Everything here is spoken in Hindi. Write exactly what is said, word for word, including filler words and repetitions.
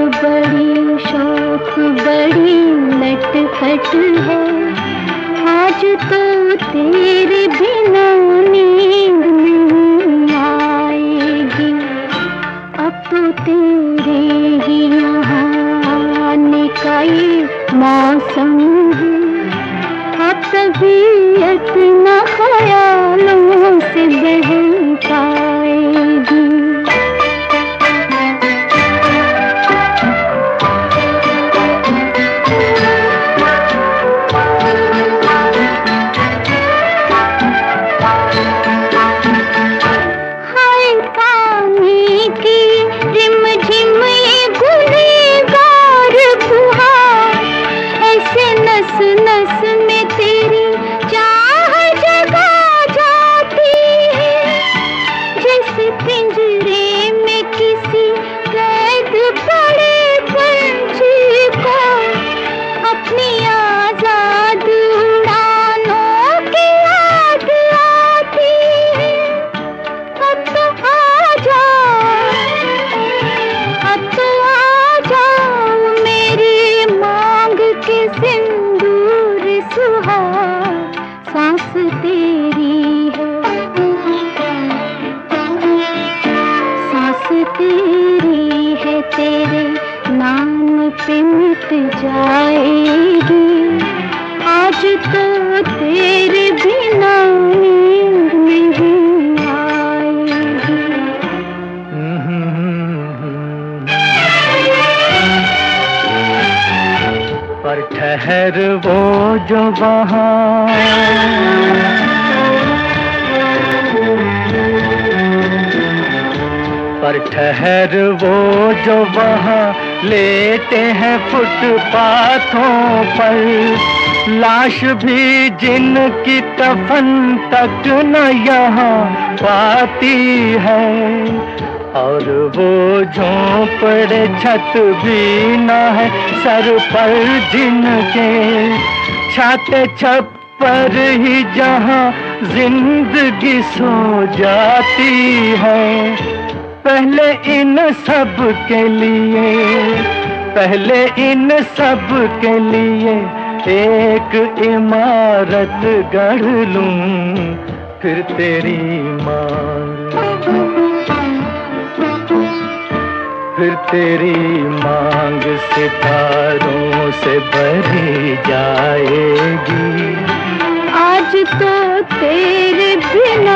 बड़ी शौक बड़ी लटखट है, आज तो तेरे बिना नींद नहीं आएगी। अब तो तेरे ही यहाँ आने का ये मौसम है, अब तबीयत न ख्यालों से बहकाएगी। तेरी है, तेरे नाम पे मिट जाएगी। आज तो तेरे बिना नींद नहीं आएगी। पर ठहर वो जो वहाँ पर ठहर वो जो वहाँ लेटे हैं फुटपाथों पर, लाश भी जिनकी कफन तक न यहाँ पाती है, और वो झोंपड़े छत भी न है सर पर जिनके, छाते छप्पर ही जहाँ जिंदगी सो जाती है। पहले इन सब के लिए पहले इन सब के लिए एक इमारत गढ़ लूं, फिर तेरी मांग फिर तेरी मांग सितारों से भरी जाएगी। आज तो तेरे बिना